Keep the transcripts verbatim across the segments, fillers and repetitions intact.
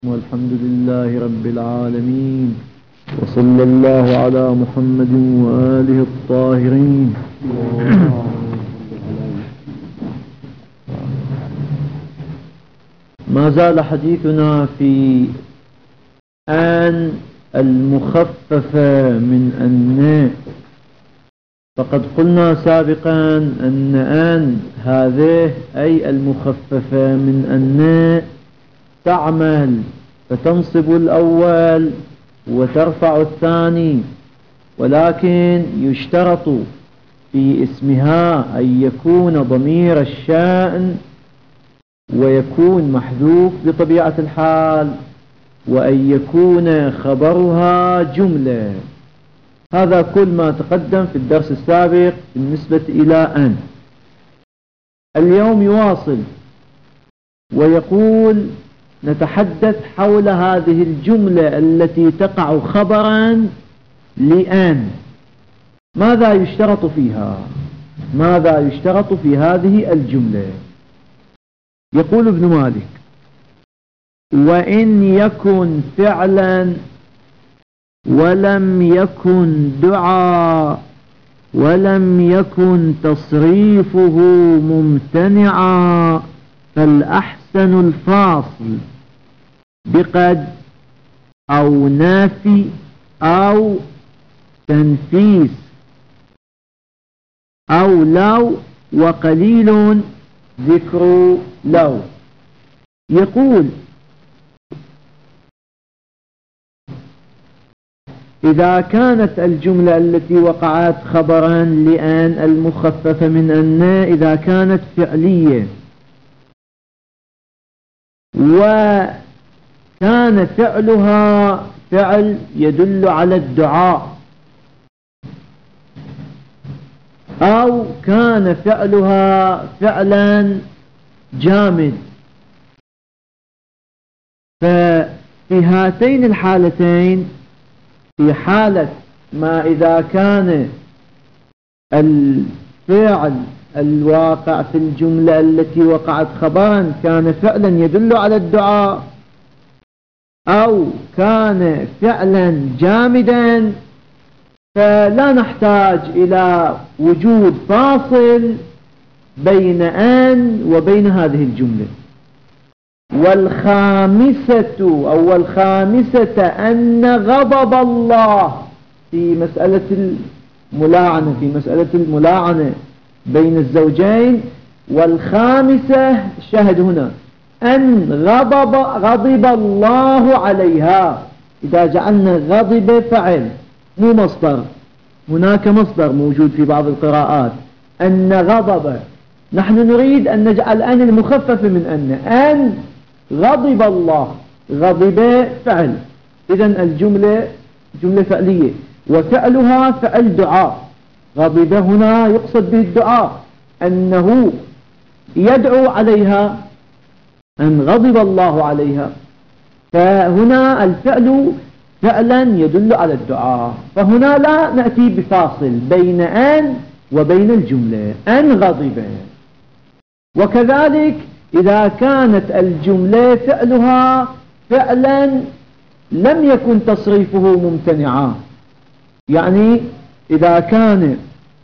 والحمد لله رب العالمين، وصلى الله على محمد وآله الطاهرين. ما زال حديثنا في آن المخففة من أن، فقد قلنا سابقا أن آن هذه أي المخففة من أن تعمل فتنصب الأول وترفع الثاني، ولكن يشترط في اسمها أن يكون ضمير الشأن ويكون محذوف بطبيعة الحال، وأن يكون خبرها جملة. هذا كل ما تقدم في الدرس السابق بالنسبة إلى أن. اليوم يواصل ويقول: نتحدث حول هذه الجملة التي تقع خبرا لأن. ماذا يشترط فيها؟ ماذا يشترط في هذه الجملة؟ يقول ابن مالك: وإن يكن فعلا ولم يكن دعاء ولم يكن تصريفه ممتنعا فالأحسن الفاصل بقد أو نافي أو تنفيس أو لو، وقليل ذكر لو. يقول: إذا كانت الجملة التي وقعت خبرا لأن المخففة من أن إذا كانت فعلية وكان فعلها فعل يدل على الدعاء، أو كان فعلها فعلا جامد، ففي هاتين الحالتين، في حالة ما إذا كان الفعل الواقع في الجملة التي وقعت خبرا كان فعلا يدل على الدعاء، أو كان فعلا جامدا، فلا نحتاج إلى وجود فاصل بين أن وبين هذه الجملة. والخامسة أو الخامسة أن غضب الله في مسألة الملاعنة في مسألة الملاعنة بين الزوجين، والخامسة شاهد هنا أن غضب غضب الله عليها. إذا جعلنا غضب فعل مو مصدر، هناك مصدر موجود في بعض القراءات أن غضب، نحن نريد أن نجعل أن المخفف من أن أن غضب الله. غضب فعل، إذن الجملة جملة فعلية وفعلها فعل دعاء. غضب هنا يقصد به الدعاء، أنه يدعو عليها، أن غضب الله عليها، فهنا الفعل فعلا يدل على الدعاء، فهنا لا نأتي بفاصل بين أن وبين الجملة أن غضب. وكذلك إذا كانت الجملة فعلها فعلا لم يكن تصريفه ممتنعا، يعني إذا كان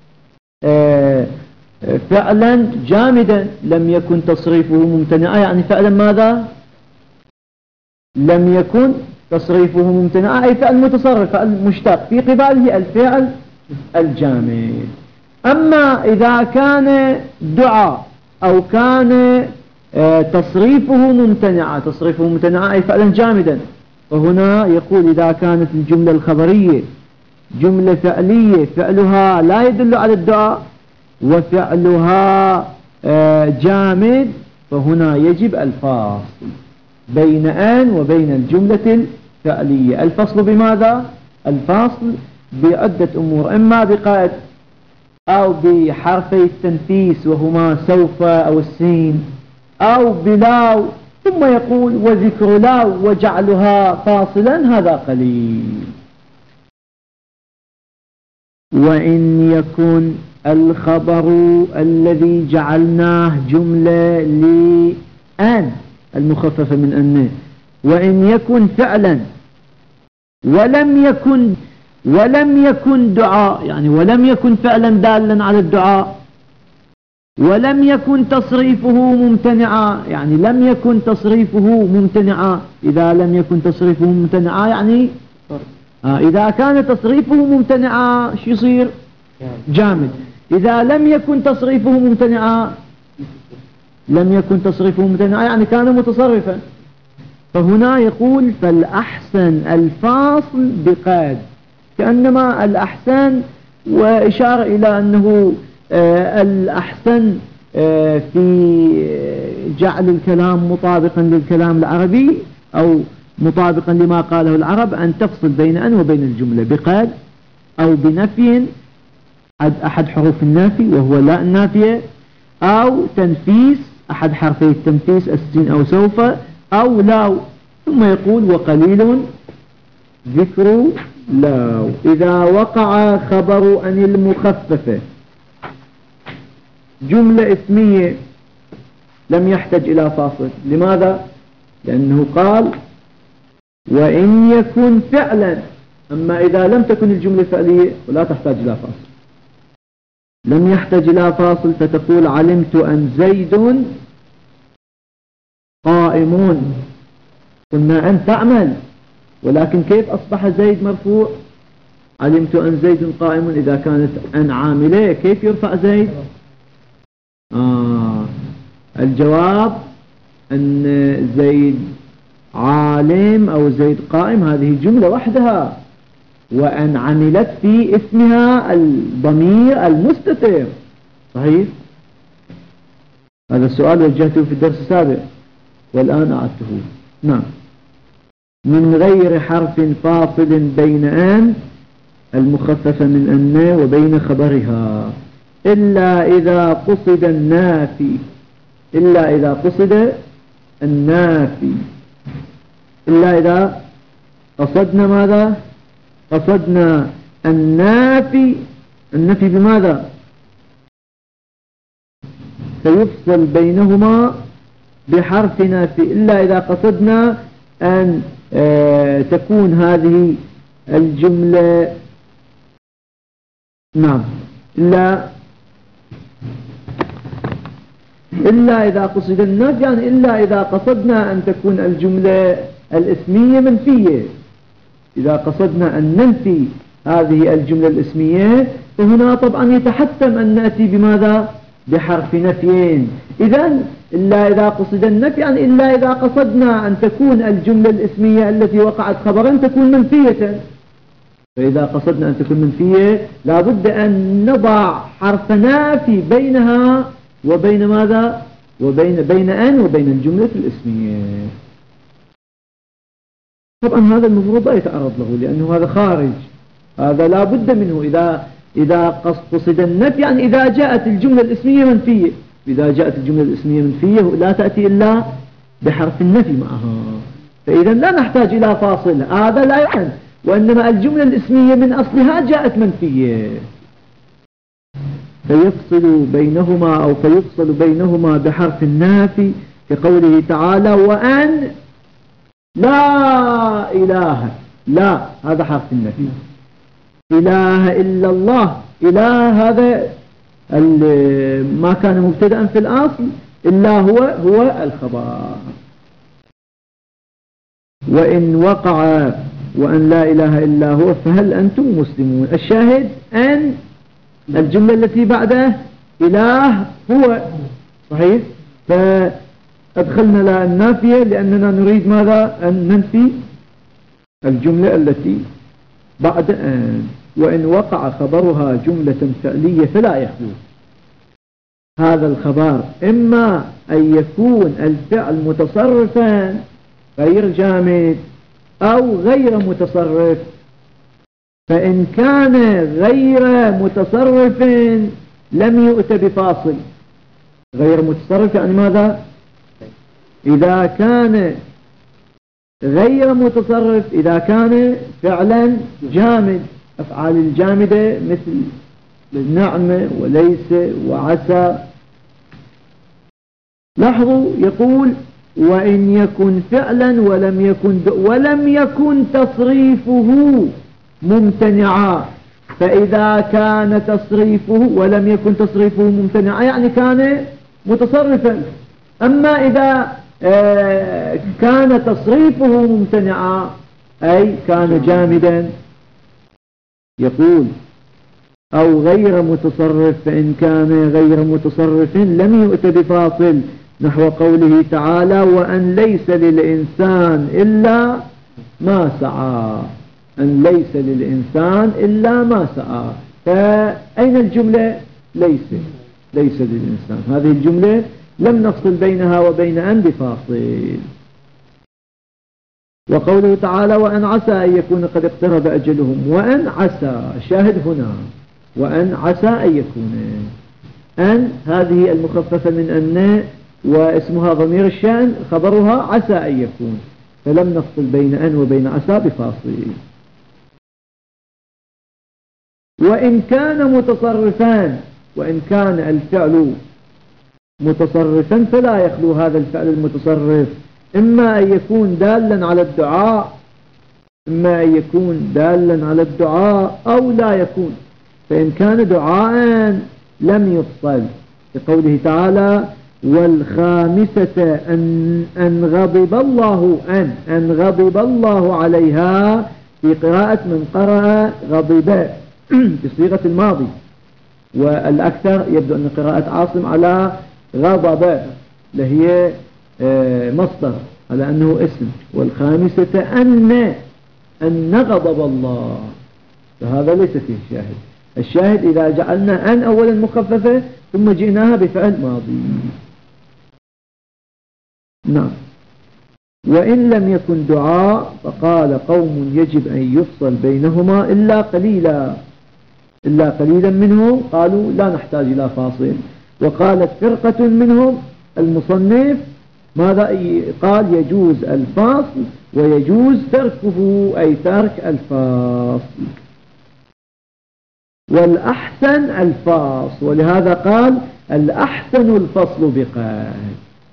فعلا جامدا لم يكن تصريفه ممتنعا، يعني فعلا ماذا؟ لم يكن تصريفه ممتنعا، أي فعل متصرف، فعل مشتق في قباله الفعل الجامد. أما إذا كان دعاء أو كان تصريفه ممتنعا، تصريفه ممتنعا أي فعلا جامدا، وهنا يقول: إذا كانت الجملة الخبرية جملة فعلية فعلها لا يدل على الدعاء وفعلها جامد، فهنا يجب الفصل بين أن وبين الجملة الفعلية. الفصل بماذا؟ الفصل بعدة أمور، إما بقيد أو بحرفي التنفيس وهما سوف أو السين، أو بلاو، ثم يقول: وذكر لاو وجعلها فاصلا هذا قليل. وإن يكن الخبر الذي جعلناه جملة لأن المخففة من أن، وإن يكن فعلا ولم يكن ولم يكن دعاء، يعني ولم يكن فعلا دالا على الدعاء، ولم يكن تصريفه ممتنعا، يعني لم يكن تصريفه ممتنعا. إذا لم يكن تصريفه ممتنعا يعني آه إذا كان تصريفه ممتنعا شو يصير؟ جامد. إذا لم يكن تصريفه ممتنعا لم يكن تصريفه ممتنعا يعني كان متصرفا. فهنا يقول فالأحسن الفاصل بقيد، كأنما الأحسن وإشارة إلى أنه آه الأحسن آه في جعل الكلام مطابقا للكلام العربي أو مطابقا لما قاله العرب، أن تفصل بين أن وبين الجملة بقيد أو بنفي أحد حروف النافي وهو لا النافية، أو تنفيس أحد حرفي التنفيس السين أو سوف، أو لاو. ثم يقول وقليل ذكر لاو إذا وقع خبر أن المخففة جملة اسمية لم يحتاج إلى فاصل. لماذا؟ لأنه قال وإن يكن فعلا. أما إذا لم تكن الجملة فعلية ولا تحتاج إلى فاصل، لم يحتاج إلى فاصل، فتقول علمت أن زيد قائمون. قلنا أن تعمل، ولكن كيف أصبح زيد مرفوع؟ علمت أن زيد قائم. إذا كانت أن عاملة كيف يرفع زيد؟ آه الجواب أن زيد عالم أو زيد قائم هذه جملة وحدها، وأن عملت في اسمها الضمير المستتر. صحيح؟ هذا السؤال وجهته في الدرس السابق والآن أعدته. نعم. من غير حرف فاصل بين أن المخففة من أن وبين خبرها، إلا إذا قصد النافي، إلا إذا قصد النافي، إلا إذا قصدنا ماذا؟ قصدنا النافي. النفي بماذا؟ سيفصل بينهما بحرف نافي. إلا إذا قصدنا أن آه تكون هذه الجملة، نعم، إلا إلا إذا قصد النفي، يعني إلا إذا قصدنا أن تكون الجملة الاسمية منفية. إذا قصدنا أن ننفي هذه الجملة الاسمية فهنا طبعا يتحتم أن نأتي بماذا؟ بحرف نفيين. إذن إلا إذا قصد النفي يعني إلا إذا قصدنا أن تكون الجملة الاسمية التي وقعت خبرا تكون منفية. فإذا قصدنا أن تكون منفية لابد أن نضع حرف نافي بينها وبين ماذا؟ وبين بين أن وبين الجملة الاسمية. طبعا هذا المفروض لا يتعرض له لأنه هذا خارج، هذا لا بد منه. إذا إذا قصد النفي يعني إذا جاءت الجملة الاسمية منفية، إذا جاءت الجملة الاسمية منفية لا تأتي إلا بحرف النفي معها، فإذا لا نحتاج إلى فاصل، هذا لا يعني، وإنما الجملة الاسمية من أصلها جاءت منفية، فيفصل بينهما أو فيفصل بينهما بحرف النافي كقوله تعالى وأن لا إله، لا هذا حرف النفي، إله إلا الله، إله هذا ما كان مبتدأ في الأصل، إلا هو هو الخبر. وإن وقع وأن لا إله إلا هو فهل أنتم مسلمون. الشاهد أن الجملة التي بعده إله هو، صحيح، فأدخلنا لا النافية لأننا نريد ماذا؟ أن ننفي الجملة التي بعد أن. وإن وقع خبرها جملة فعلية فلا يخلو هذا الخبر إما أن يكون الفعل متصرفا غير جامد أو غير متصرف. فإن كان غير متصرف لم يؤت بفاصل. غير متصرف يعني ماذا؟ إذا كان غير متصرف إذا كان فعلا جامد، أفعال الجامدة مثل نعم وليس وعسى. لاحظوا يقول وإن يكن فعلا ولم يكن ولم يكن تصريفه ممتنعا. فإذا كان تصريفه ولم يكن تصريفه ممتنعا يعني كان متصرفا. أما إذا كان تصريفه ممتنعا أي كان جامدا. يقول أو غير متصرف، فإن كان غير متصرف لم يؤت بفاصل، نحو قوله تعالى وأن ليس للإنسان إلا ما سعى. أن ليس للإنسان إلا ما سعى، فأين الجملة؟ ليس ليس للإنسان، هذه الجملة لم نفصل بينها وبين أن بفاصل. وقوله تعالى وأن عسى أن يكون قد اقترب أجلهم، وأن عسى شاهد هنا، وأن عسى أن يكون، أن هذه المخففة من أن واسمها ضمير الشأن خبرها عسى أن يكون، فلم نفصل بين أن وبين عسى بفاصل. وإن كان متصرفان، وإن كان الفعل متصرفا فلا يخلو هذا الفعل المتصرف إما أن يكون دالا على الدعاء إما أن يكون دالا على الدعاء أو لا يكون. فإن كان دعاء لم يفصل، بقوله تعالى والخامسة أن, أن غضب الله أن, أن غضب الله عليها، في قراءة من قرأ غضب بصيغة الماضي، والأكثر يبدو أن قراءة عاصم على غضب لهي مصدر على أنه اسم. والخامسة أن أن غضب الله، فهذا ليس فيه شاهد. الشاهد إذا جعلنا أن أولا مخففة ثم جئناها بفعل ماضي. نعم. وإن لم يكن دعاء فقال قوم يجب أن يفصل بينهما إلا قليلا إلا قليلا منهم قالوا لا نحتاج إلى فاصل. وقالت فرقة منهم المصنف ماذا قال يجوز الفاصل ويجوز تركه أي ترك الفاصل، والأحسن الفاصل، ولهذا قال الأحسن الفصل بقيد.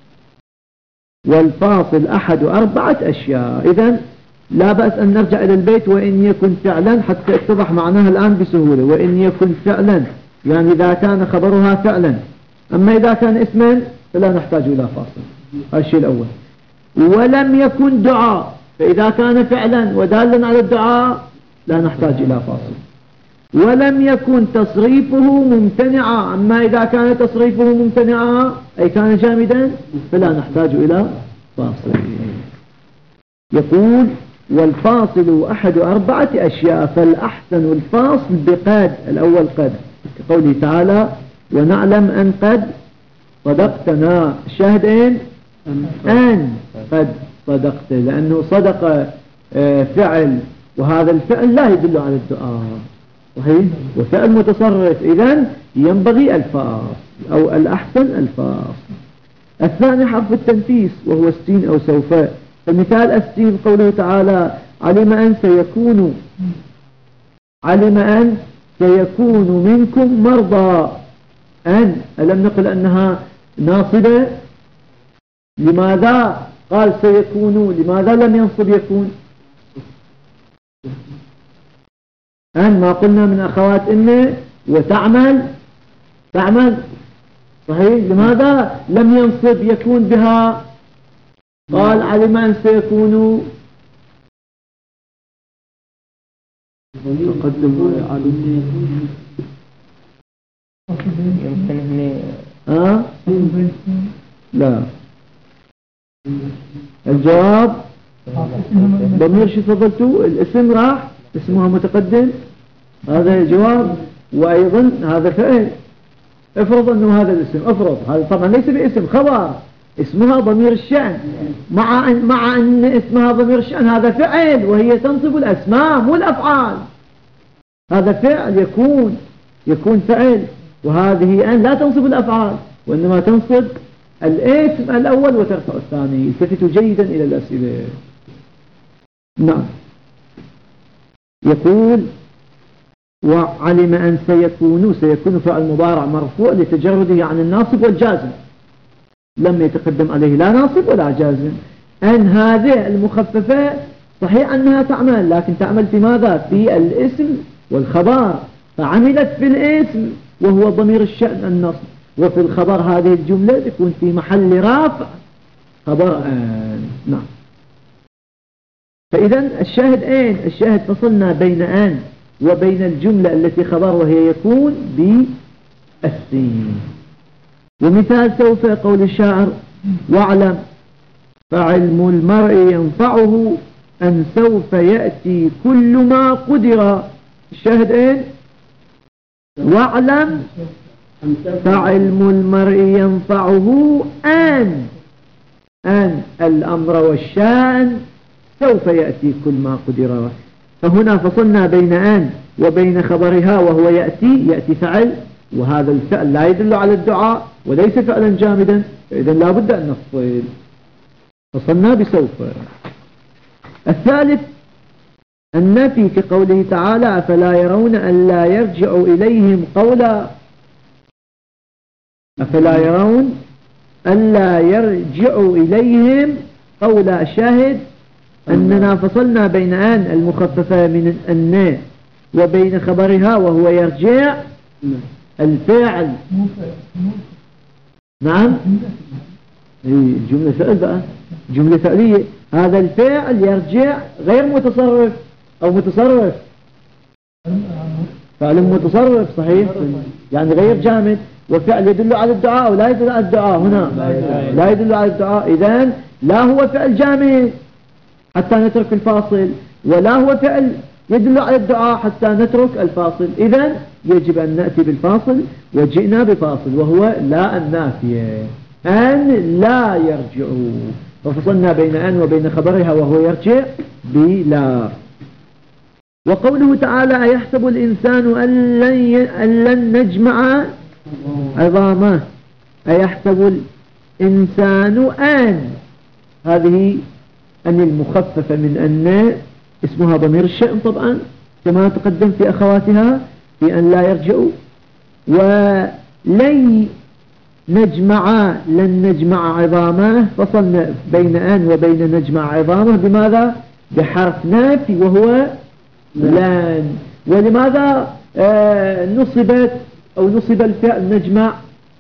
والفاصل أحد أربعة أشياء. إذن لا بأس أن نرجع إلى البيت وإن يكن فعلا حتى يتضح معناها الآن بسهولة. وإن يكن فعلا يعني إذا كان خبرها فعلا، أما إذا كان اسما فلا نحتاج إلى فاصل، هذا الشيء الأول. ولم يكن دعاء، فإذا كان فعلا ودالا على الدعاء لا نحتاج إلى فاصل. ولم يكن تصريفه ممتنعا، أما إذا كان تصريفه ممتنعا أي كان جامدا فلا نحتاج إلى فاصل. يقول والفاصل أحد أربعة أشياء، فالأحسن الفاصل بقد. الأول قد، كقوله تعالى ونعلم أن قد صدقتنا. الشاهدين أن قد صدقت، لأنه صدق فعل، وهذا الفعل لا يدل على الدعاء صحيح، وفعل متصرف، إذن ينبغي الفاصل أو الأحسن الفاصل. الثاني حرف التنفيس وهو السين أو سوف. فمثال السين قوله تعالى علم أن سيكون علم أن سيكون منكم مرضى. أن ألم نقل أنها ناصبة؟ لماذا قال سيكون؟ لماذا لم ينصب يكون؟ أن ما قلنا من أخوات إن وتعمل تعمل صحيح، لماذا لم ينصب يكون بها؟ قال علم أن سيكون تقدم علم يمكن هنا ها؟ لا، الجواب ضمير شو فضلتوا؟ الاسم راح اسمها متقدم، هذا الجواب. وأيضا هذا فعل، افرض أنه هذا الاسم، افرض هذا طبعا ليس باسم، خبر، اسمها ضمير الشأن، مع أن, مع أن اسمها ضمير الشأن هذا فعل، وهي تنصب الأسماء مو الأفعال. هذا فعل يكون يكون فعل، وهذه أن لا تنصب الأفعال وإنما تنصب الاسم الأول وترفع الثاني. التفتوا جيدا إلى الأسئلة. نعم. يقول وعلم أن سيكون، سيكون فعل مضارع مرفوع لتجرده عن الناصب والجازم، لم يتقدم عليه لا ناصب ولا جازم. أن هذه المخففة صحيح أنها تعمل، لكن تعمل في ماذا؟ في الاسم والخبر، فعملت في الاسم وهو ضمير الشأن النصب، وفي الخبر هذه الجملة تكون في محل رافع خبر أن. نعم. فإذا الشاهد أين؟ الشاهد فصلنا بين أن وبين الجملة التي خبر وهي يكون بالسين. ومثال سوف قول الشاعر: واعلم فعلم المرء ينفعه أن سوف يأتي كل ما قدر. الشاهد أين؟ واعلم فعلم المرء ينفعه أن أن الأمر والشأن سوف يأتي كل ما قدر. فهنا فصلنا بين أن وبين خبرها وهو يأتي. يأتي فعل، وهذا الفعل لا يدل على الدعاء وليس فعلا جامدا، إذن لا بد أن نفصل. فصلنا بسوف. الثالث النفي كقوله تعالى: أفلا يرون أن لا يرجع إليهم قولا. أفلا يرون أن لا يرجع إليهم قولا. الشاهد أننا فصلنا بين أن المخففة من أن وبين خبرها وهو يرجع الفعل. نعم، جملة فعل بقى، جملة فعلية. هذا الفعل يرجع غير متصرف أو متصرف، فعل متصرف صحيح، يعني غير جامد، وفعل يدل على الدعاء ولا يدل على الدعاء. هنا لا يدل على الدعاء، إذن لا هو فعل جامد حتى نترك الفاصل، ولا هو فعل يدل على الدعاء حتى نترك الفاصل. إذن يجب أن نأتي بالفاصل، وجئنا بفاصل وهو لا النافية، أن لا يرجعوا. ففصلنا بين أن وبين خبرها وهو يرجع بلا. وقوله تعالى: أيحسب الإنسان أن لن, أن لن نجمع عظامه. أيحسب الإنسان أن، هذه أن المخففة من أن اسمها ضمير الشأن طبعا كما تقدم في أخواتها في أن لا يرجعوا. ولن نجمع لن نجمع عظامه، فصلنا بين أن وبين نجمع عظامه بماذا؟ بحرف نافي وهو لن. ولماذا آه نصبت أو نصب الفعل نجمع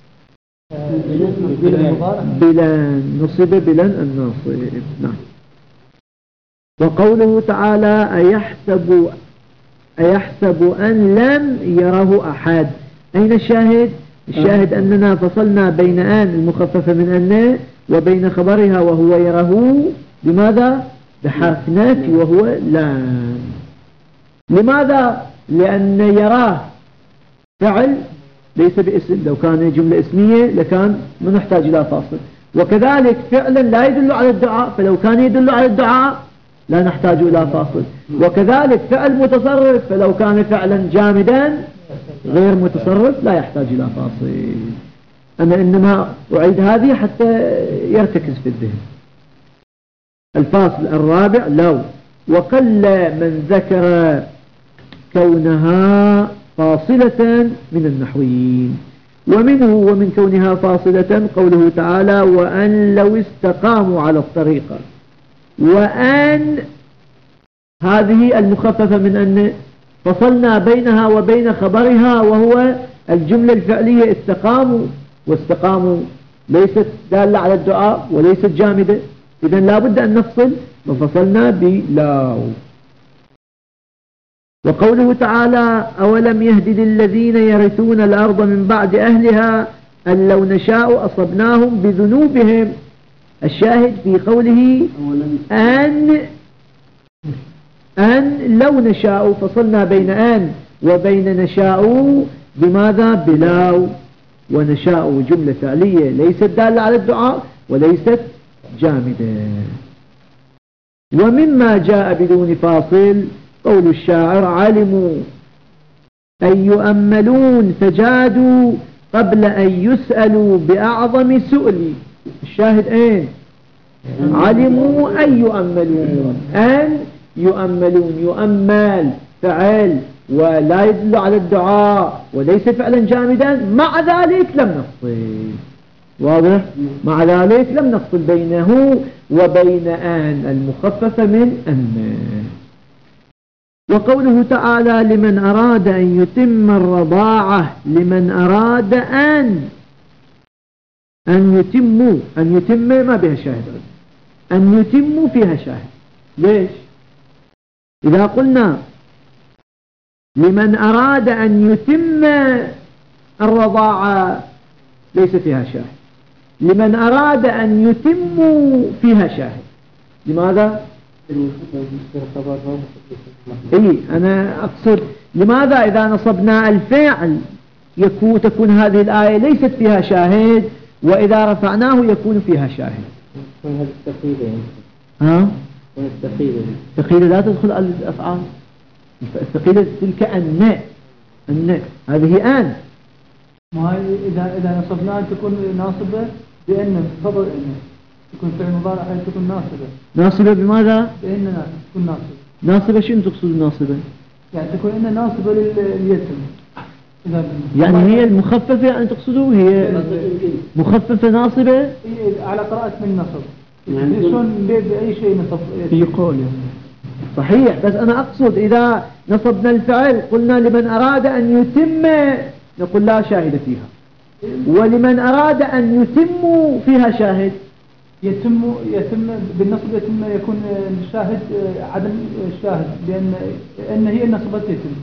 بلن؟ نصب بلن الناصب. نعم. وقوله تعالى: أيحسب أيحسب أن لم يره أحد. أين الشاهد؟ الشاهد أننا فصلنا بين أن المخففة من أن وبين خبرها وهو يره بماذا؟ بحرف نافي وهو لن. لماذا؟ لأن يراه فعل ليس باسم، لو كان جملة اسمية لكان ما نحتاج إلى فاصل. وكذلك فعلا لا يدل على الدعاء، فلو كان يدل على الدعاء لا نحتاج إلى فاصل. وكذلك فعل متصرف، فلو كان فعلا جامدا غير متصرف لا يحتاج إلى فاصل. أنا إنما أعيد هذه حتى يرتكز في الذهن. الفاصل الرابع: لو. وقل من ذكر كونها فاصلة من النحويين. ومنه ومن كونها فاصلة قوله تعالى: وأن لو استقاموا على الطريقة. وأن هذه المخففة من أن فصلنا بينها وبين خبرها وهو الجملة الفعلية استقاموا، واستقاموا ليست دالة على الدعاء وليست جامدة، إذن لا بد أن نفصل، وفصلنا بلاو. وقوله تعالى: أولم يهد للذين يرثون الأرض من بعد أهلها أن لو نشاء أصبناهم بذنوبهم. الشاهد في قوله أن أن لو نشاء، فصلنا بين أن وبين نشاء بماذا؟ بلاو. ونشاء جملة فعلية ليست دالة على الدعاء وليست جامدة. ومما جاء بدون فاصل قول الشاعر: علموا أن يؤملون فجادوا قبل أن يسألوا بأعظم سؤل. الشاهد أين؟ علموا أن يؤملون، أن يؤملون، يؤمل فعل ولا يدل على الدعاء وليس فعلا جامدا، مع ذلك لم نفصل. واضح؟ مع ذلك لم نفصل بينه وبين أن المخففة من أن. وقوله تعالى لمن أراد أن يتم الرضاعة، لمن أراد أن أن يتموا، أن يتم ما بها شاهد، أن يتموا فيها شاهد. ليش؟ إذا قلنا لمن أراد أن يتم الرضاعة ليس فيها شاهد، لمن أراد أن يتموا فيها شاهد. لماذا؟ إيه أنا أقصد لماذا إذا نصبنا الفعل يكون تكون هذه الآية ليست فيها شاهد، وإذا رفعناه يكون فيها شاهد. هذه الثقيلة ها؟ الثقيلة الثقيلة لا تدخل على الأفعال، الثقيلة تلك أن أن هذه أن، ما هي إذا إذا نصبناها تكون ناصبة بأن خبر إن تكون فعل مضارع حيث تكون ناصبة. ناصبة بماذا؟ بأننا تكون ناصبة. ناصبة شنو تقصد ناصبة؟ يعني تكون إن ناصبة لليتم. يعني هي المخففة يعني تقصده هي مخففة ناصبة؟ على قراءة من نصب. يعني شلون بأي شيء نصب؟ في قول صحيح، بس أنا أقصد إذا نصبنا الفعل قلنا لمن أراد أن يتم نقول لا شاهد فيها، ولمن أراد أن يتم فيها شاهد. يتم يتم بالنصب يتم يكون الشاهد عدم الشاهد، لأن أن هي النصبة يتم.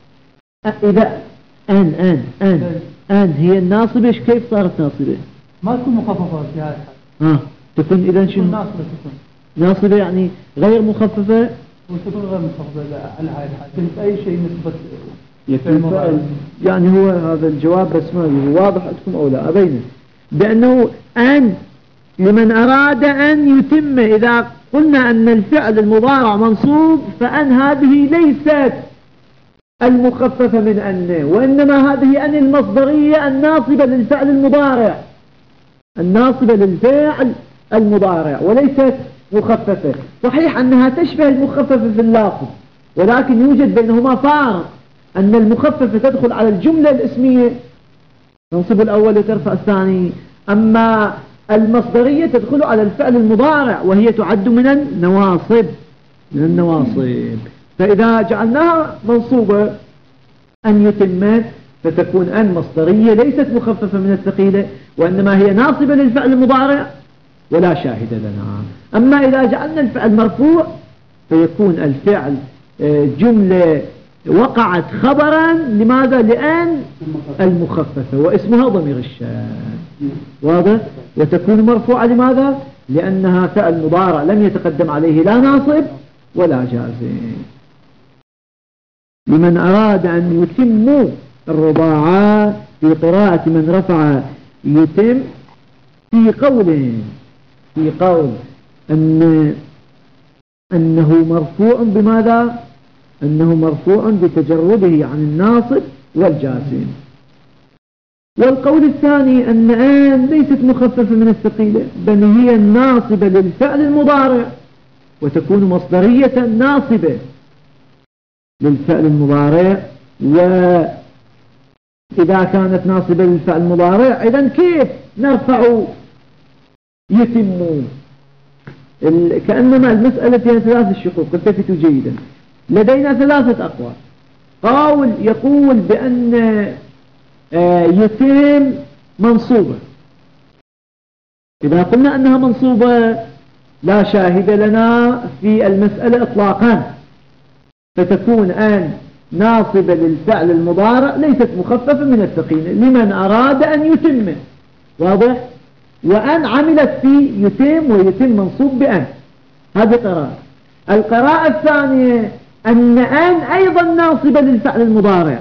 إذا أن أن أن أن هي الناصبة كيف صارت ناصبة؟ ما تكون مخففة في هذا الحال. ها تكون إذا شنو؟ ناصبة تكون. ناصبة يعني غير مخففة. وتكون غير مخففة على هذا الحال. أي شيء نسبة يكون فعل. يعني هو هذا الجواب بس ما هو واضح عندكم أو لا أبينه، بأنه أن لمن أراد أن يتم، إذا قلنا أن الفعل المضارع منصوب فأن هذه ليست المخففة من أن، وإنما هذه أن المصدرية الناصبة للفعل المضارع، الناصبة للفعل المضارع وليست مخففة. صحيح أنها تشبه المخففة في اللافظ، ولكن يوجد بينهما فارق، أن المخففة تدخل على الجملة الاسمية تنصب الأول وترفع الثاني، أما المصدرية تدخل على الفعل المضارع وهي تعد من النواصب، من النواصب. فإذا جعلناها منصوبة أن يتم فتكون أن مصدرية ليست مخففة من الثقيلة، وإنما هي ناصبة للفعل المضارع ولا شاهد لنا. أما إذا جعلنا الفعل مرفوع فيكون الفعل جملة وقعت خبرا لماذا؟ لأن المخففة واسمها ضمير الشأن. واضح؟ وتكون مرفوعة لماذا؟ لأنها فعل مضارع لم يتقدم عليه لا ناصب ولا جازم. لمن أراد أن يتم الرضاعة في قراءة من رفع يتم في قوله، في قول أن أنه مرفوع بماذا؟ أنه مرفوع بتجرده عن الناصب والجازم. والقول الثاني أن آن ليست مخففة من الثقيلة، بل هي الناصبة للفعل المضارع وتكون مصدرية ناصبة للفعل المضارع. وإذا كانت ناصبة للفعل المضارع إذن كيف نرفع يتم؟ كأنما المسألة فيها ثلاث الشقوق، التفتوا جيدا. لدينا ثلاثة أقوال. قول يقول بأن يتم منصوبة، إذا قلنا أنها منصوبة لا شاهد لنا في المسألة إطلاقا، فتكون أن ناصبة للفعل المضارع ليست مخففة من الثقيلة لمن أراد أن يتم. واضح؟ وأن عملت في يتم، ويتم منصوب بأن. هذه قراءة. القراءة الثانية أن أن أيضا ناصبة للفعل المضارع،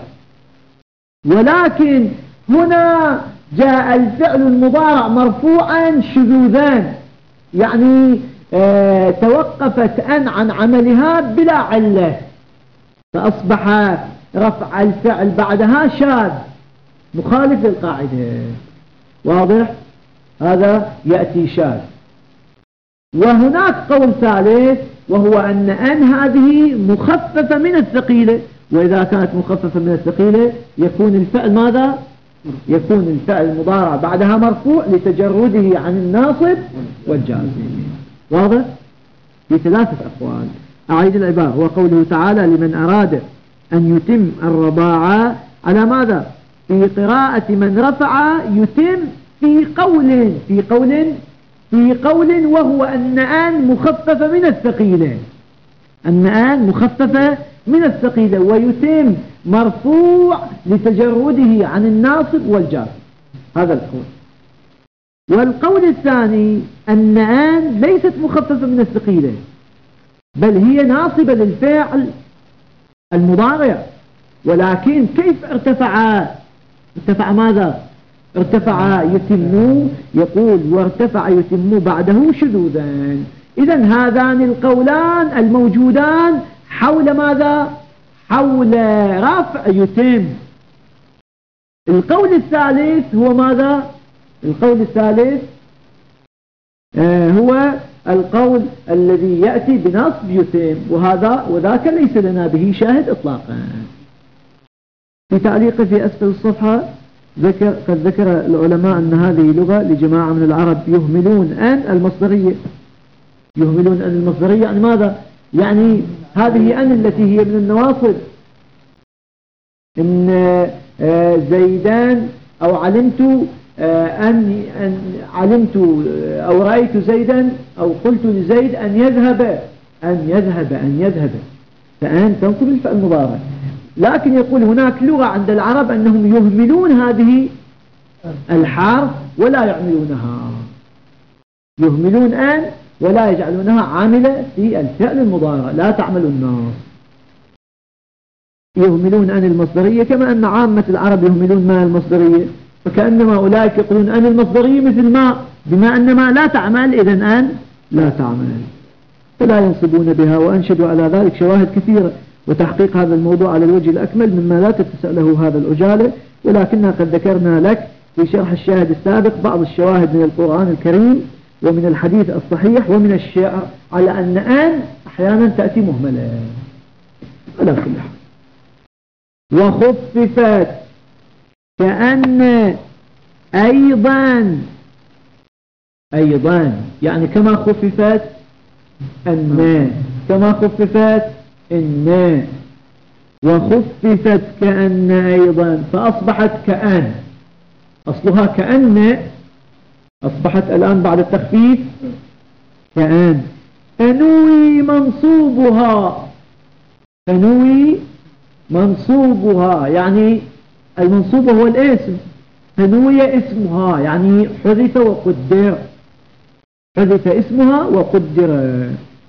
ولكن هنا جاء الفعل المضارع مرفوعا شذوذان، يعني اه توقفت أن عن عملها بلا علة، فأصبح رفع الفعل بعدها شاذ مخالف للقاعدة. واضح؟ هذا يأتي شاذ. وهناك قول ثالث وهو أن أن هذه مخففة من الثقيلة، وإذا كانت مخففة من الثقيلة يكون الفعل ماذا؟ يكون الفعل المضارع بعدها مرفوع لتجرده عن الناصب والجازم. واضح؟ في ثلاثة أقوال. أعيد العبارة. وقوله تعالى لمن أراد أن يتم الرضاعة على ماذا؟ في قراءة من رفع يتم في قول في قول في قول وهو أن آن مخففة من الثقيلة، أن آن مخففة من الثقيلة، ويتم مرفوع لتجرده عن الناصب والجار. هذا القول. والقول الثاني أن آن ليست مخففة من الثقيلة، بل هي ناصبة للفعل المضارع، ولكن كيف ارتفع؟ ارتفع ماذا؟ ارتفع يتم، يقول وارتفع يتم بعده شذوذا. إذن هذان القولان الموجودان حول ماذا؟ حول رفع يتم. القول الثالث هو ماذا؟ القول الثالث آه هو القول الذي يأتي بنصب يتم، وهذا وذاك ليس لنا به شاهد إطلاقا. في تعليق في أسفل الصفحة ذكر قد ذكر العلماء أن هذه لغة لجماعة من العرب يهملون أن المصدرية. يهملون أن المصدرية يعني ماذا؟ يعني هذه أن التي هي من النواصب، إن زيدان أو علمت أن, أن علمت أو رأيت زيدا أو قلت لزيد أن يذهب أن يذهب أن يذهب فأن تنصب الفعل المضارع. لكن يقول هناك لغة عند العرب أنهم يهملون هذه الحرف ولا يعملونها، يهملون أن ولا يجعلونها عاملة في الفعل المضارع، لا تعمل الناس. يهملون أن المصدرية كما أن عامة العرب يهملون ما المصدرية، فكأنما أولئك يقولون أن المصدرية مثل ما، بما أن ما لا تعمل إذن أن لا تعمل، فلا ينصبون بها. وأنشدوا على ذلك شواهد كثيرة، وتحقيق هذا الموضوع على الوجه الأكمل مما لا تتسع له هذا العجالة، ولكننا قد ذكرنا لك في شرح الشاهد السابق بعض الشواهد من القرآن الكريم ومن الحديث الصحيح ومن الشعر على أن آن أحيانا تأتي مهملة على كل حال. وخففت كأن أيضا أيضا يعني كما خففت أن، كما خففت إن، وخففت كأن أيضا فأصبحت كأن، أصلها كأن، أصبحت الآن بعد التخفيف كأن. تنوي منصوبها، تنوي منصوبها يعني المنصوب هو الاسم، تنوي اسمها يعني حذف وقدر، حذف اسمها وقدر.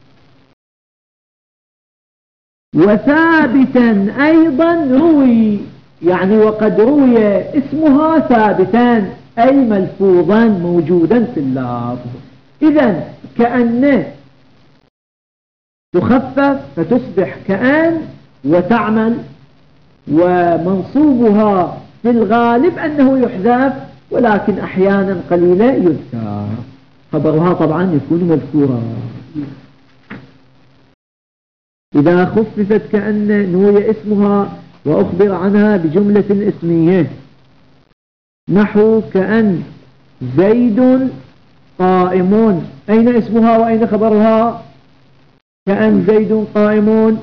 وثابتا أيضا روي يعني وقد روي اسمها ثابتا أي ملفوظا موجودا في اللفظ. إذن كأن تخفف فتصبح كأن وتعمل، ومنصوبها في الغالب أنه يحذف ولكن أحيانا قليلة يذكر، خبرها طبعا يكون مذكورا. إذا خففت كأن نوي اسمها وأخبر عنها بجملة اسمية، نحو كأن زيد قائم، أين اسمها وأين خبرها؟ كأن زيد قائم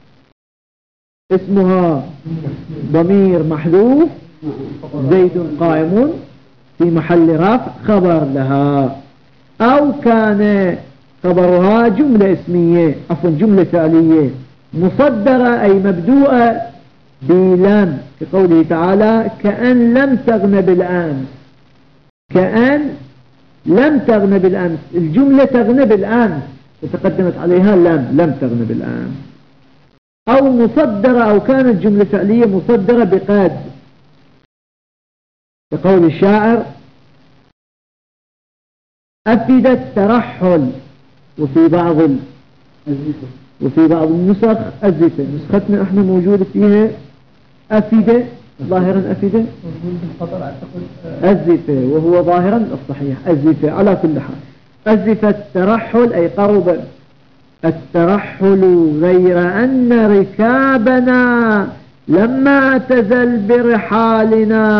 اسمها ضمير محذوف، زيد قائم في محل رفع خبر لها. أو كان خبرها جملة اسمية عفوا جملة فعلية مصدرة أي مبدوءة بلم، كقوله تعالى كأن لم تغن بالأمس، كأن لم تغن بالأمس، الجملة تغن بالأمس وتقدمت عليها لم، لم تغن بالأمس. أو مصدرة أو كانت جملة فعلية مصدرة بقد، كقول الشاعر أفدت ترحل، وفي بعض ال... وفي بعض النسخ أزفة، نسختنا احنا موجودة فيها أفدة ظاهرا أفدة أزفة، وهو ظاهرا الصحيح أزفة. على كل حال أزفة الترحل أي قرب الترحل، غير أن ركابنا لما تزل برحالنا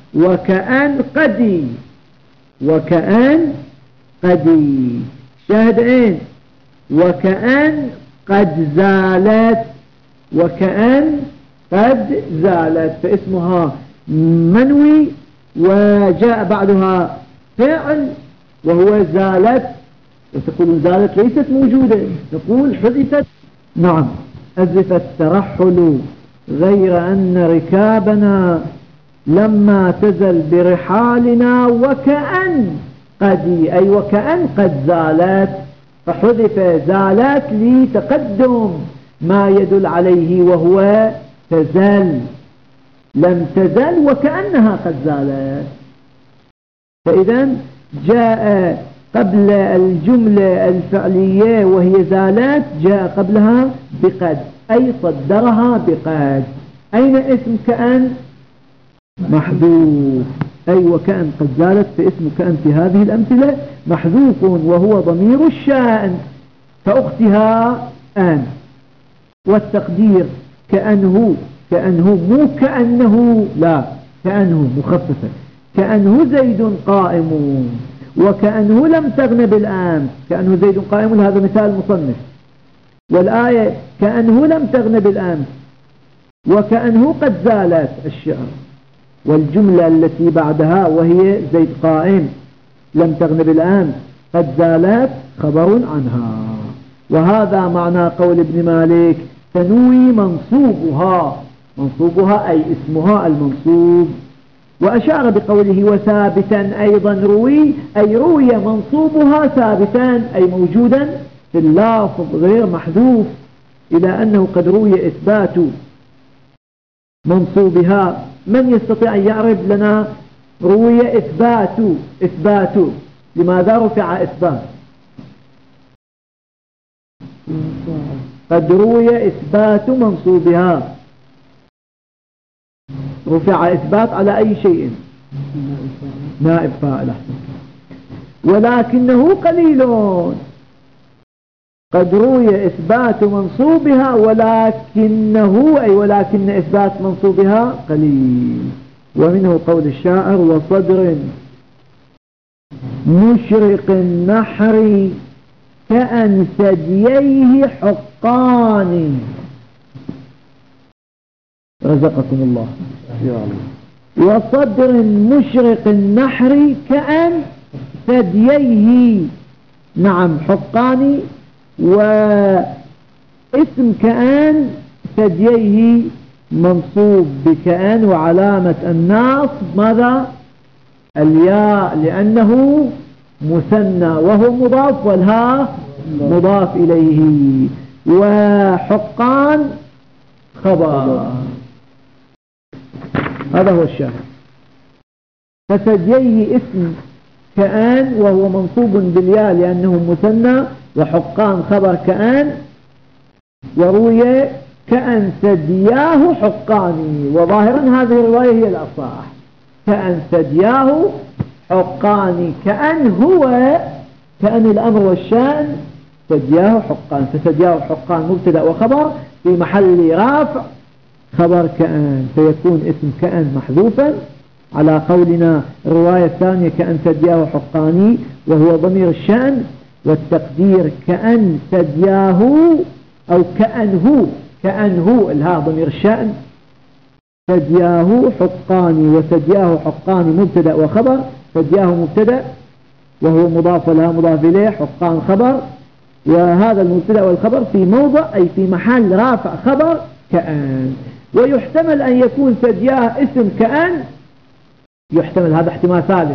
وكأن قدي، وكأن قدي. شاهدين وكأن قد زالت، وكأن قد زالت، فاسمها منوي وجاء بعدها فعل وهو زالت، وتقول زالت ليست موجودة، تقول حذفت. نعم. أزف الترحل غير أن ركابنا لما تزل برحالنا وكأن قدي، أي وكأن قد زالت، فحذف زالت لتقدم ما يدل عليه وهو تزل، لم تزل وكأنها قد زالت. فإذا جاء قبل الجملة الفعلية وهي زالت جاء قبلها بقد، أي صدرها بقد. أين اسم كأن؟ محذوف، أي وكأن قد زالت، فاسم كأن في هذه الأمثلة محذوف وهو ضمير الشأن كأختها أن. والتقدير كأنه، كأنه مو كأنه، لا كأنه مخففة، كأنه زيد قائم، وكأنه لم تغن بالأمس، كأنه زيد قائم، هذا مثال مصنف. والآية كأنه لم تغن بالأمس وكأنه قد زالت الشعر. والجملة التي بعدها وهي زيد قائم لم تغن بالأمس قد زالت خبر عنها. وهذا معنى قول ابن مالك تنوي منصوبها، منصوبها أي اسمها المنصوب. وأشار بقوله وثابتا أيضا روي، أي روي منصوبها ثابتا أي موجودا في اللافظ غير محذوف، إلى أنه قد روي إثبات منصوبها. من يستطيع أن يعرف لنا روي إثبات؟ إثبات لماذا رفع إثبات؟ قد روي إثبات منصوبها، رفع إثبات على أي شيء؟ نائب فاعل. ولكنه قليل، قد روي إثبات منصوبها ولكنه، أي ولكن إثبات منصوبها قليل. ومنه قول الشاعر وصدر مشرق النحر كأن ثدييه حقان. رزقكم الله يا الله. وصدر مشرق النحر كأن ثدييه، نعم حقان، واسم كأن ثدييه منصوب بكأن وعلامة النصب ماذا؟ الياء، لأنه مثنى وهو مضاف والهاء مضاف إليه. وحقان خبر، هذا هو الشاهد. فثدييه اسم كأن وهو منصوب بالياء لأنه مثنى، وحقان خبر كأن، وروي كأن ثدياه حقاني. وظاهرا هذه الرواية هي الأصح، كأن ثدياه حقاني، كأن هو كأن الأمر والشأن ثدياه حقان، فثدياه حقان مبتدأ وخبر في محل رافع خبر كأن، فيكون اسم كأن محذوفا على قولنا. الرواية الثانية كأن ثدياه حقاني وهو ضمير الشأن، والتقدير كأن ثدياه أو كأنه، كأنه الها ضمير الشأن، ثدياه حقاني، وثدياه حقاني مبتدأ وخبر، ثدياه مبتدأ وهو مضاف لها مضاف إليه، حقان خبر، وهذا المبتدأ والخبر في موضع أي في محل رافع خبر كأن. ويحتمل أن يكون ثدياه اسم كأن، يحتمل هذا احتمال ثالث.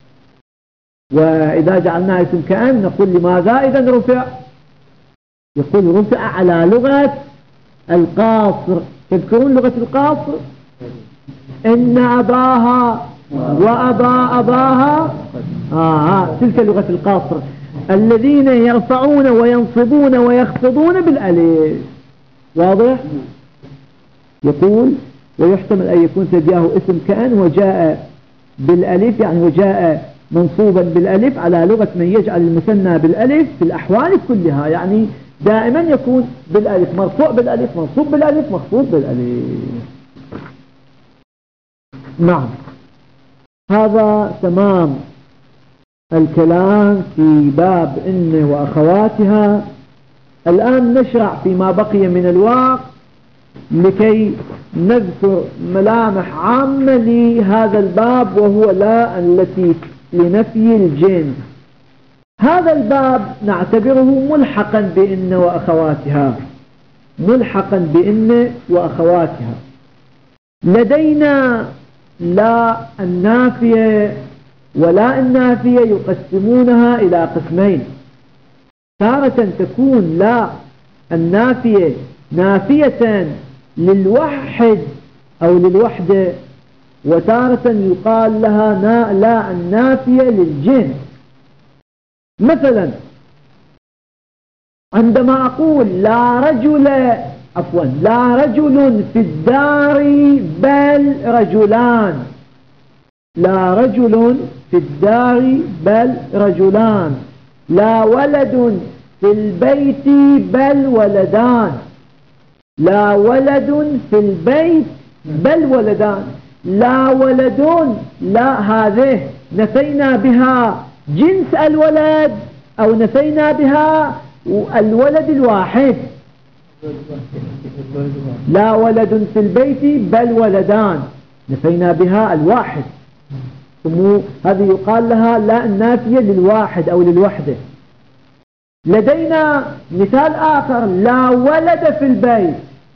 وإذا جعلناه اسم كأن نقول لماذا إذا رفع؟ يقول رفع على لغة القاصر. تذكرون لغة القاصر؟ إن أباها وأبا أباها، آه تلك لغة القاصر الذين يرفعون وينصبون ويخفضون بالألف. واضح؟ يقول ويحتمل أن يكون ثدياه اسم كأن وجاء بالألف، يعني وجاء منصوبا بالألف على لغة من يجعل المثنى بالألف في الأحوال كلها، يعني دائما يكون بالألف، مرفوع بالألف، منصوب بالألف، مخفوض بالألف. نعم. هذا تمام الكلام في باب إن وأخواتها. الآن نشرع فيما بقي من الوقت لكي نذكر ملامح عامة لهذا الباب، وهو لا التي لنفي الجنس. هذا الباب نعتبره ملحقا بإن وأخواتها، ملحقا بإن وأخواتها. لدينا لا النافية ولا النافية يقسمونها إلى قسمين. تارة تكون لا النافية نافية للوحد أو للوحدة، وتارة يقال لها لا النافية للجنس. مثلا عندما أقول لا رجل عفوا لا رجل في الدار بل رجلان، لا رجل في الدار بل رجلان، لا ولد في البيت بل ولدان، لا ولد في البيت بل ولدان، لا ولد لا هذه نفينا بها جنس الولد أو نفينا بها الولد الواحد. لا ولد في البيت بل ولدان نفينا بها الواحد، هذه يقال لها لا النافية للواحد أو للوحدة. لدينا مثال آخر لا ولد في البيت،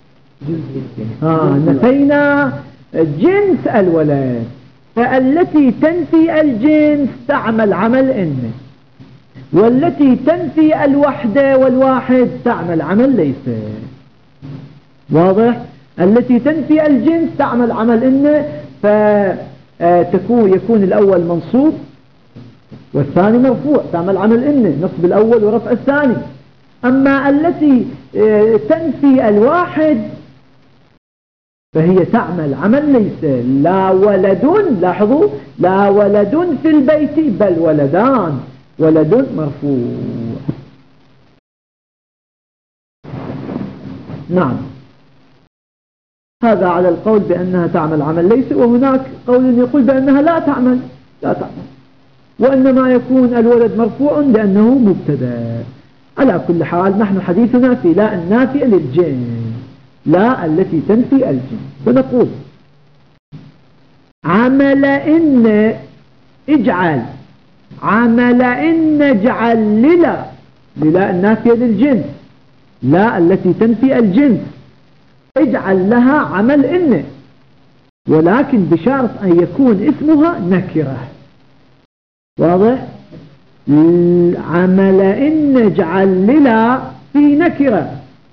آه نفينا جنس الولد، فالتي تنفي الجنس تعمل عمل إن، والتي تنفي الوحدة والواحد تعمل عمل ليس. واضح؟ التي تنفي الجنس تعمل عمل إن، فتكون يكون الأول منصوب والثاني مرفوع، تعمل عمل إن، نصب الأول ورفع الثاني. أما التي تنفي الواحد فهي تعمل عمل ليس. لا ولد، لاحظوا، لا ولد في البيت بل ولدان، ولد مرفوع. نعم، هذا على القول بأنها تعمل عمل ليس، وهناك قول يقول بأنها لا تعمل لا تعمل وإنما يكون الولد مرفوع لأنه مبتدا. على كل حال نحن حديثنا في لا النافية للجنس، لا التي تنفي الجنس. فنقول عمل إن اجعل، عمل إن اجعل للا، للا النافية للجنس، لا التي تنفي الجنس اجعل لها عمل إن، ولكن بشرط أن يكون اسمها نكرة. واضح؟ عمل إن اجعل للا في نكرة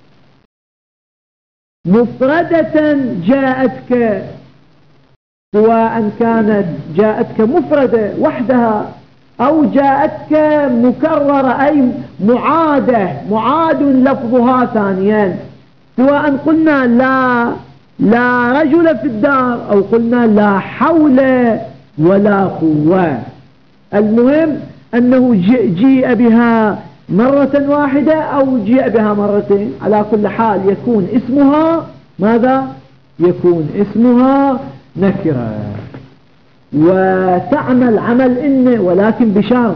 مفردة جاءتك، سواء كانت جاءتك مفردة وحدها أو جاءتك مكررة أي معادة، معاد لفظها ثانيا، سواء قلنا لا لا رجل في الدار أو قلنا لا حول ولا قوة. المهم أنه جيء بها مرة واحدة أو جيء بها مرتين، على كل حال يكون اسمها ماذا؟ يكون اسمها نكرة وتعمل عمل إن، ولكن بشرط.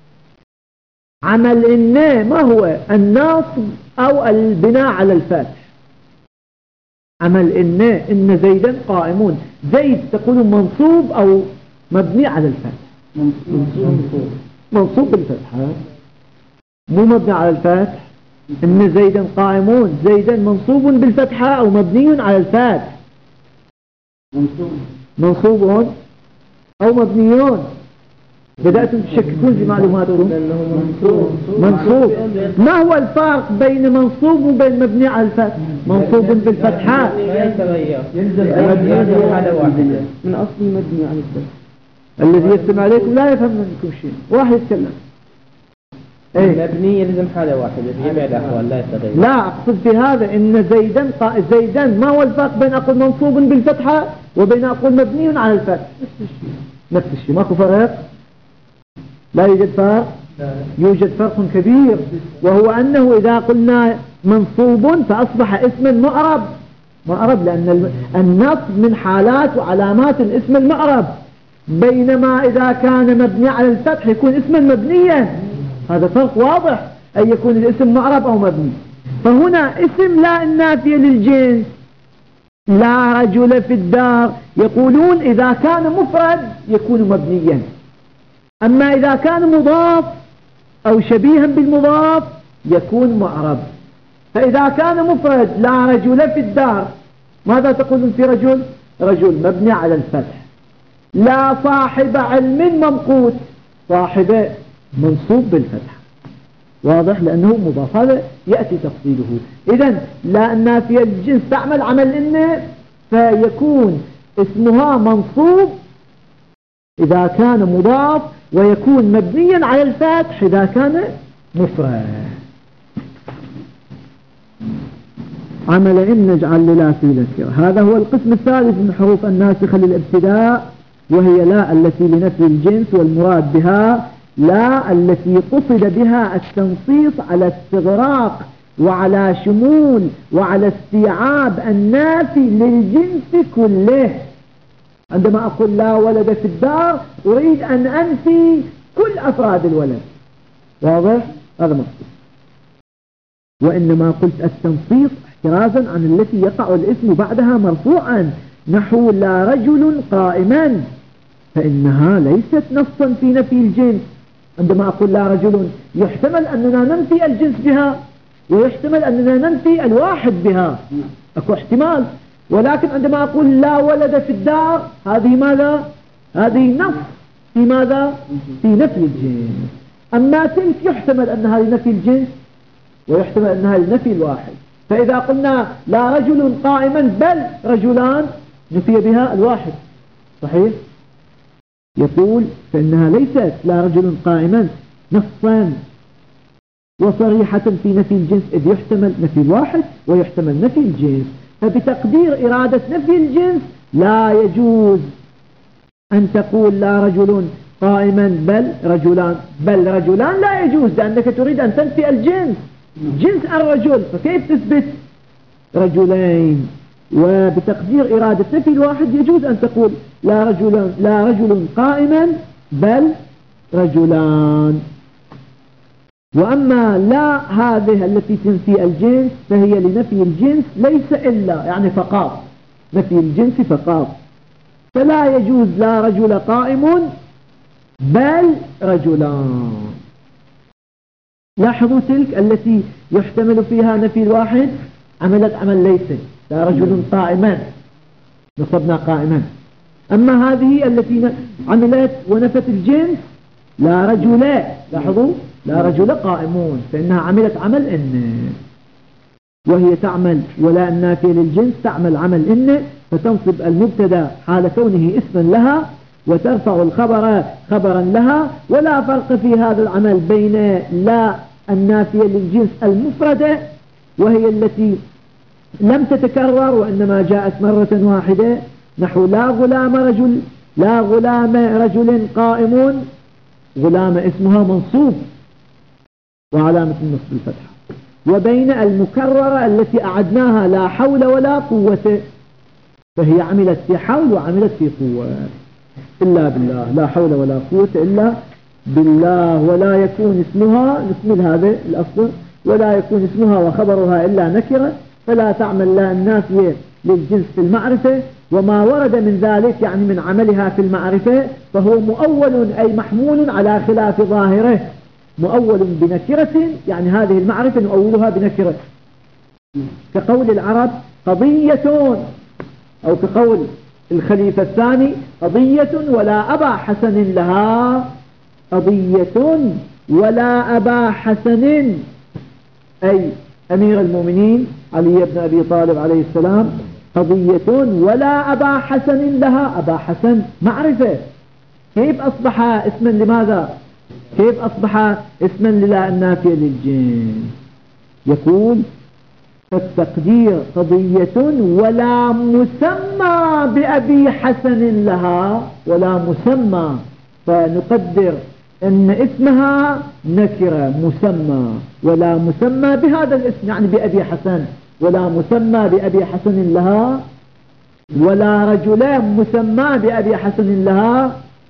عمل إن ما هو؟ النصب أو البناء على الفتح. عمل إن إن زيدا قائمون، زيد تقول منصوب أو مبني على الفتح؟ منصوب منصوب بالفتحة، مو مبني على الفتح. إن زيدا قائمون، زيدا منصوب بالفتحة أو مبني على الفتح؟ منصوب منصوب أو مبنيون. بدأتم تشككون في معلوماتكم. منصوب. ما هو الفرق بين منصوب وبين مبني على الفتح؟ منصوب بالفتحة من أصل مبني على الفتح. الذي يستمع عليكم لا يفهم منكم شيء، واحد يتكلم. ايه مبني يلزم حالة واحدة في جميع الأحوال لا يتغير. لا، أقصد في هذا إن زيدا زيدا ما هو الفرق بين أقول منصوب بالفتحة وبين أقول مبني على الفتح؟ نفس الشيء، نفس الشيء، ماكو فرق؟ لا يوجد فرق؟ يوجد فرق كبير، وهو أنه إذا قلنا منصوب فأصبح اسما معرب، معرب لأن النصب من حالات وعلامات الاسم المعرب، بينما إذا كان مبني على الفتح يكون اسما مبنيا. هذا فرق واضح، أن يكون الاسم معرب أو مبني. فهنا اسم لا النافية للجنس، لا رجل في الدار، يقولون إذا كان مفرد يكون مبنيا، أما إذا كان مضاف أو شبيها بالمضاف يكون معرب. فإذا كان مفرد لا رجل في الدار، ماذا تقولون في رجل؟ رجل مبني على الفتح. لا صاحب علم ممقوت، صاحب منصوب بالفتح، واضح لأنه مضاف، هذا يأتي تفصيله. إذن لا النافية للجنس تعمل عمل إن، فيكون اسمها منصوب إذا كان مضاف، ويكون مبنيا على الفتح إذا كان مفرد. عمل إن نجعل للا في ذكر. هذا هو القسم الثالث من حروف الناسخة للابتداء، وهي لا التي لنفي الجنس، والمراد بها لا التي قصد بها التنصيص على استغراق وعلى شمول وعلى استيعاب النافي للجنس كله. عندما أقول لا ولد في الدار أريد أن أنفي كل أفراد الولد، واضح؟ هذا مقصود. وإنما قلت التنصيص احترازا عن التي يقع الاسم بعدها مرفوعا، نحو لا رجل قائما، فإنها ليست نصا في نفي الجنس. عندما أقول لا رجل يحتمل أننا ننفي الجنس بها، ويحتمل أننا ننفي الواحد بها، أكو احتمال. ولكن عندما أقول لا ولد في الدار، هذه ماذا؟ هذه نص في ماذا؟ في نفي الجنس. أما تلك يحتمل أنها لنفي الجنس، ويحتمل أنها لنفي الواحد. فإذا قلنا لا رجل قائما بل رجلان، نفي بها الواحد، صحيح؟ يقول فإنها ليست لا رجل قائما نصا وصريحة في نفي الجنس، إذ يحتمل نفي الواحد ويحتمل نفي الجنس. فبتقدير إرادة نفي الجنس لا يجوز أن تقول لا رجل قائما بل رجلان، بل رجلان لا يجوز، لأنك تريد أن تنفي الجنس، جنس الرجل، فكيف تثبت رجلين؟ وبتقدير إرادة نفي الواحد يجوز أن تقول لا رجل لا رجل قائما بل رجلان. وأما لا هذه التي تنفي الجنس فهي لنفي الجنس ليس إلا، يعني فقط نفي الجنس فقط، فلا يجوز لا رجل قائم بل رجلان. لاحظوا تلك التي يحتمل فيها نفي الواحد عملت عمل ليس، لا رجل قائما نصبنا قائما. أما هذه التي عملت ونفت الجنس لا رجل، لاحظوا لا رجل قائمون، فإنها عملت عمل إن، وهي تعمل ولا النافية للجنس تعمل عمل إن، فتنصب المبتدا حال كونه اسما لها، وترفع الخبر خبرا لها. ولا فرق في هذا العمل بين لا النافية للجنس المفردة، وهي التي لم تتكرر وإنما جاءت مرة واحدة، نحو لا غلام رجل لا غلام رجل قائم، غلام اسمها منصوب وعلامة النصب الفتحة. وبين المكررة التي أعدناها لا حول ولا قوة، فهي عملت في حول وعملت في قوة. إلا بالله، لا حول ولا قوة إلا بالله. ولا يكون اسمها نكمل هذا الأصل، ولا يكون اسمها وخبرها إلا نكرة، فلا تعمل لا النافية للجنس في المعرفة. وما ورد من ذلك يعني من عملها في المعرفة فهو مؤول أي محمول على خلاف ظاهره، مؤول بنكرة، يعني هذه المعرفة نؤولها بنكرة، كقول العرب قضية، أو كقول الخليفة الثاني قضية ولا أبا حسن لها، قضية ولا أبا حسن، أي أمير المؤمنين علي بن أبي طالب عليه السلام، قضية ولا أبا حسن لها، أبا حسن معرفة، كيف أصبح اسما لماذا؟ كيف أصبح اسما للا النافية للجنس؟ يقول فالتقدير قضية ولا مسمى بأبي حسن لها، ولا مسمى، فنقدر أن اسمها نكرة مسمى، ولا مسمى بهذا الاسم يعني بأبي حسن، ولا مسمى بأبي حسن لها، ولا رجل مسمى بأبي حسن لها،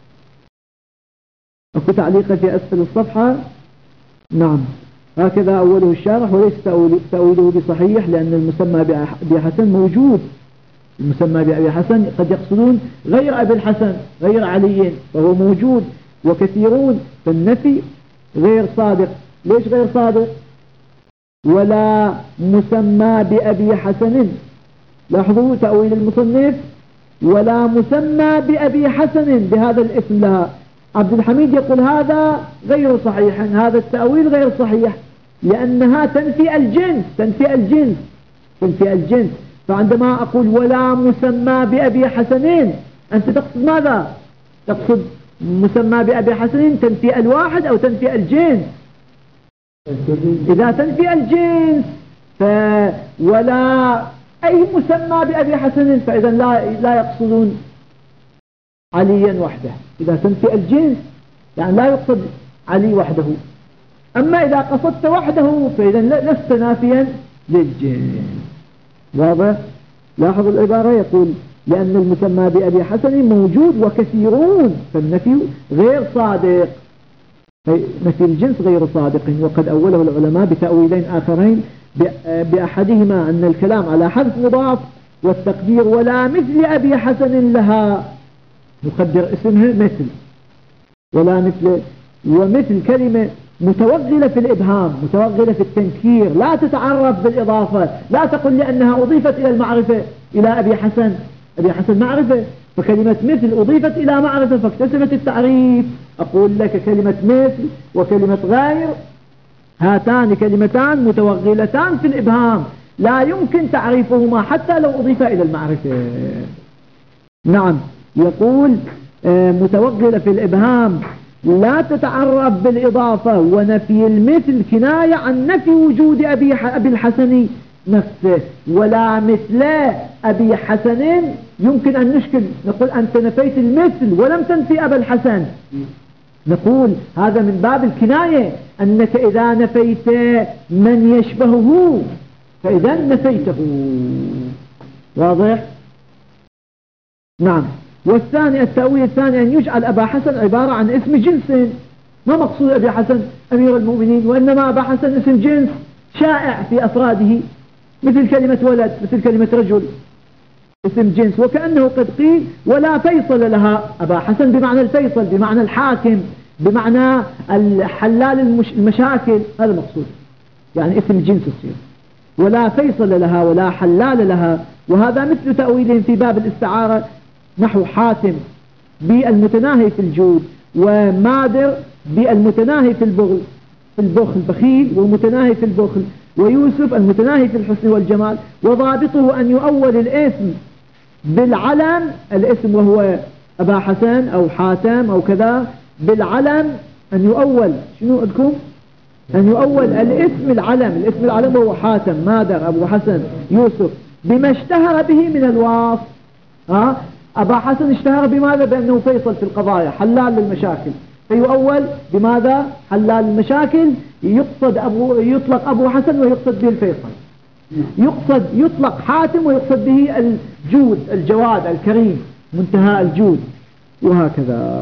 أكو تعليق في أسفل الصفحة. نعم هكذا أوله الشارح، وليس تأويله بصحيح لأن المسمى بأبي حسن موجود. المسمى بأبي حسن قد يقصدون غير أبي الحسن غير علي، فهو موجود وكثيرون، فالنفي غير صادق. ليش غير صادق؟ ولا مسمى بأبي حسن، لاحظوا تأويل المصنف، ولا مسمى بأبي حسن بهذا الاسم لها. عبد الحميد يقول هذا غير صحيح، هذا التأويل غير صحيح لأنها تنفي الجنس، تنفي الجنس تنفي الجنس. فعندما أقول ولا مسمى بأبي حسنين، أنت تقصد ماذا؟ تقصد مسمى بأبي حسنين تنفي الواحد أو تنفي الجنس؟ إذا تنفي الجنس فولا أي مسمى بأبي حسن فإذا لا لا يقصدون عليا وحده. إذا تنفي الجنس يعني لا يقصد علي وحده. أما إذا قصدت وحده فإذا لست نافيا للجنس. واضح؟ لاحظوا العبارة، يقول لأن المسمى بأبي حسن موجود وكثيرون، فالنفي غير صادق، نفي الجنس غير صادق. وقد أوله العلماء بتأويلين آخرين، بأحدهما أن الكلام على حذف مضاف والتقدير ولا مثل أبي حسن لها، نقدر اسمها مثل، ولا مثل، ومثل كلمة متوغلة في الإبهام، متوغلة في التنكير، لا تتعرف بالإضافة، لا تقل لأنها أضيفت إلى المعرفة إلى أبي حسن، أبي حسن معرفة، فكلمة مثل أضيفت إلى معرفة فاكتسبت التعريف. أقول لك كلمة مثل وكلمة غير هاتان كلمتان متوغلتان في الإبهام، لا يمكن تعريفهما حتى لو أضيف إلى المعرفة. نعم يقول متوغلة في الإبهام لا تتعرف بالإضافة، ونفي المثل كناية عن نفي وجود أبي, أبي الحسن نفسه. ولا مثل أبي حسن يمكن أن نشكل، نقول أنت نفيت المثل ولم تنفي أبا الحسن، نقول هذا من باب الكناية، أنك إذا نفيت من يشبهه فإذا نفيته. واضح؟ نعم. والثاني التأويل الثاني أن يجعل أبا حسن عبارة عن اسم جنس، ما مقصود أبي حسن أمير المؤمنين، وإنما أبا حسن اسم جنس شائع في أفراده، مثل كلمة ولد، مثل كلمة رجل، اسم جنس. وكأنه قد قيل ولا فيصل لها، أبا حسن بمعنى الفيصل، بمعنى الحاكم، بمعنى الحلال المش... المشاكل، هذا مقصود، يعني اسم جنس يصير ولا فيصل لها ولا حلال لها. وهذا مثل تأويلهم في باب الاستعارة، نحو حاتم بالمتناهي في الجود، ومادر بالمتناهي في البخل، في البخل بخيل ومتناهي في البخل، ويوسف المتناهي في الحسن والجمال. وضابطه أن يؤول الاسم بالعلم، الاسم وهو أبا حسن أو حاتم أو كذا، بالعلم أن يؤول، شنو عندكم؟ أن يؤول الاسم العلم، الاسم العلم هو حاتم، مادر، أبو حسن، يوسف، بما اشتهر به من الواصف. ها؟ أبا حسن اشتهر بماذا؟ بأنه فيصل في القضايا، حلال للمشاكل، فيؤول بماذا؟ حلال المشاكل. يقصد أبو يطلق أبو حسن ويقصد به الفيصل، يقصد يطلق حاتم ويقصد به الجود، الجواد، الكريم، منتهى الجود، وهكذا.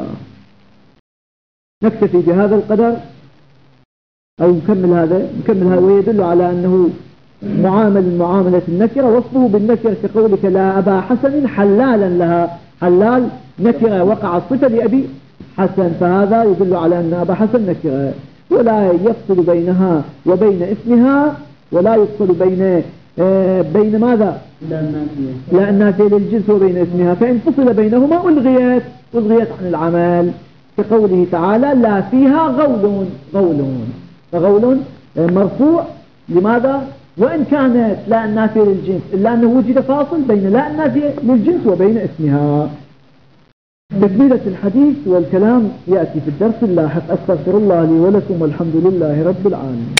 نكتفي بهذا القدر أو نكمل هذا نكمل هذا ويدل على أنه معامل معاملة النكرة، وصفه بالنكرة كقولك لا أبا حسن حلالا لها، حلال نكرة وقع الصفة لأبي حسن، فهذا يدل على أن أبا حسن نكرة، ولا يفصل بينها وبين اسمها، ولا يفصل بين آه بين ماذا؟ لا النافية للجنس وبين اسمها، فإن فصل بينهما ألغيت ألغيت عن العمل، كقوله تعالى لا فيها غول، غول، فغول مرفوع لماذا؟ وإن كانت لا النافية للجنس، إلا أنه وجد فاصل بين لا النافية للجنس وبين اسمها. تكملة الحديث والكلام يأتي في الدرس اللاحق. أستغفر الله لي ولكم والحمد لله رب العالمين.